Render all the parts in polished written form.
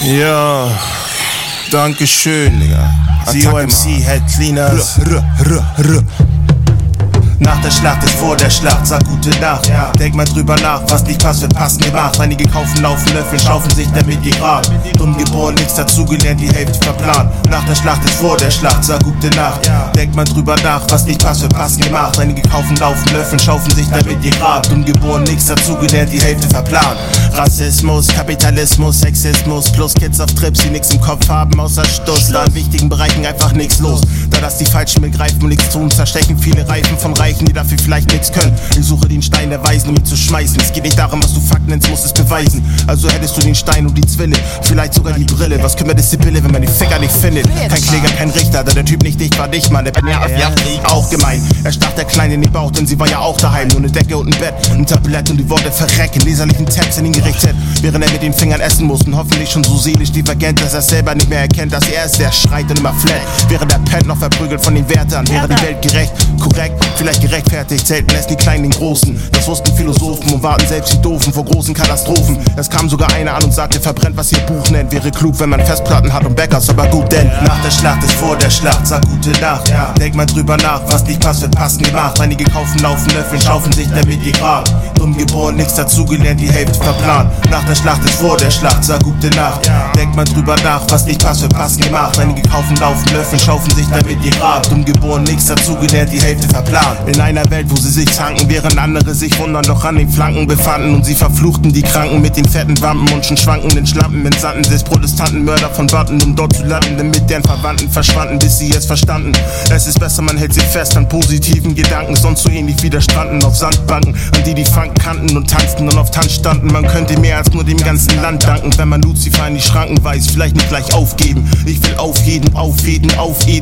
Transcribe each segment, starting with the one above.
Ja, Dankeschön, Digga. COMC Head Cleaners. Nach der Schlacht ist vor der Schlacht, sag gute Nacht. Denk mal drüber nach, was nicht passt, wird passend gemacht. Einige kaufen, laufen, löffeln, schaufen sich damit ihr Grab. Dumm geboren, nichts dazugelernt, die Hälfte verplant. Nach der Schlacht ist vor der Schlacht, sag gute Nacht. Denk mal drüber nach, was nicht passt, wird passend gemacht. Einige kaufen, laufen, löffeln, schaufen sich damit ihr Grab. Dumm geboren, nichts dazugelernt, die Hälfte verplant. Rassismus, Kapitalismus, Sexismus, plus Kids auf Trips, die nix im Kopf haben außer Stuss. Da in wichtigen Bereichen einfach nichts los. Da das die Falschen begreifen und nichts tun, zerstechen viele Reifen von Reichen, die dafür vielleicht nichts können. Ich suche den Stein der Weisen, um ihn zu schmeißen. Es geht nicht darum, was du Fakt nennst, musst es beweisen. Also hättest du den Stein und die Zwille, vielleicht sogar die Brille. Was kümmert es die Pille, wenn man die Finger nicht findet? Kein Kläger, kein Richter, da der Typ nicht dicht war, dich, Mann. Der auch gemein. Er stach der Kleine in den Bauch, denn sie war ja auch daheim. Nur eine Decke und ein Bett, ein Tablett und die Worte verrecken. Leserlichen Text in ihn gerichtet, während er mit den Fingern essen muss. Und hoffentlich schon so seelisch divergent, dass er selber nicht mehr erkennt, dass er ist, der schreit und immer flat. Während er pennt, noch verprügelt von den Wärtern. Wäre die Welt gerecht, korrekt, vielleicht gerechtfertigt. Selten lässt die Kleinen den Großen. Das wussten Philosophen und warten selbst die Doofen vor großen Katastrophen. Es kam sogar einer an und sagte, verbrennt, was ihr Buch nennt. Wäre klug, wenn man Festplatten hat und Backups, aber gut, denn nach der Schlacht ist vor der Schlacht, sag gute Nacht. Denk mal drüber nach, was nicht passt, wird passend gemacht. Einige kaufen, laufen, löffeln, schaufen sich damit ihr Grab. Dumm geboren, nichts dazugelernt, die Hälfte verplant. Nach der Schlacht ist vor der Schlacht, sag gute Nacht. Denk mal drüber nach, was nicht passt, wird passend gemacht. Einige kaufen, laufen, löffeln, schaufen sich damit ihr Grab. Dumm geboren, nichts dazugelernt, die Hälfte verplant. In einer Welt, wo sie sich zanken, während andere sich wundern, doch an den Flanken befanden. Und sie verfluchten die Kranken mit den fetten Wampen und schon schwankenden Schlampen. Entsandten des Protestanten Mörder von Button, um dort zu landen, damit deren Verwandten verschwanden, bis sie es verstanden. Es ist besser, man hält sich fest an positiven Gedanken, sonst so ähnlich wie der Stranden auf Sandbanken, an die Funk kannten und tanzten und auf Tanz standen. Man könnte mehr als nur dem ganzen Land danken, wenn man Lucifer in die Schranken weist, vielleicht nicht gleich aufgeben. Ich will auf jeden, auftreten,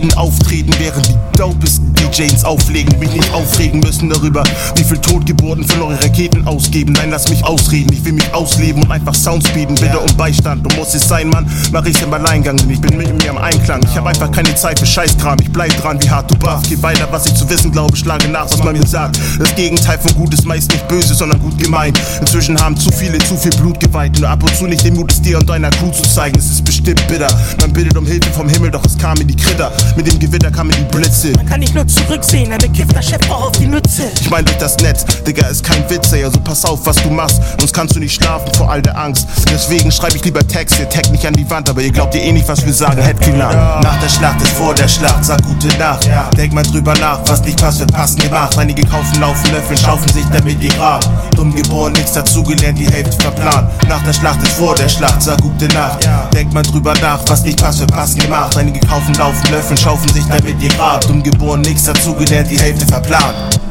während die dopesten DJs auflegen. Mich nicht aufregen müssen darüber, wie viel Totgeburten für eure Raketen ausgeben. Nein, lass mich ausreden, ich will mich ausleben und einfach Sounds bieten. Bitte um Beistand, du musst es sein, Mann. Mach ich's im Alleingang, denn ich bin mit mir im Einklang. Ich hab einfach keine Zeit für Scheißkram, ich bleib dran wie hart du baff. Geh weiter, was ich zu wissen glaube, schlage nach, was man mir sagt. Das Gegenteil von gut ist meist nicht böse, sondern gut gemeint. Inzwischen haben zu viele zu viel Blut geweiht. Nur ab und zu nicht den Mut, es dir und deiner Crew zu zeigen. Es ist bestimmt bitter. Man bittet um Hilfe vom Himmel, doch es kam mir die Kritter. Mit dem Gewitter kamen mir die Blitze. Man kann nicht nur zurücksehen, ein bekiffter Chef braucht auf die Mütze. Ich mein durch das Netz, Digga, ist kein Witz, ey. Also pass auf, was du machst, sonst kannst du nicht schlafen vor all der Angst. Deswegen schreibe ich lieber Texte, tag nicht an die Wand, aber ihr glaubt ihr eh nicht, was wir sagen, Headcleaner. Nach der Schlacht ist vor der Schlacht, sag gute Nacht. Denk mal drüber nach, was nicht passt, wird passend gemacht. Einige kaufen, laufen, löffeln, schaufen sich damit ihr Grab. Dumm geboren, nichts dazugelernt, die Hälfte verplant. Nach der Schlacht ist vor der Schlacht, sag gute Nacht. Denk mal drüber nach, was nicht passt, wird passend gemacht. Einige kaufen, laufen, löffeln, schaufen sich damit ihr Grab. Dumm geboren, nichts dazugelernt, die Hälfte verplant.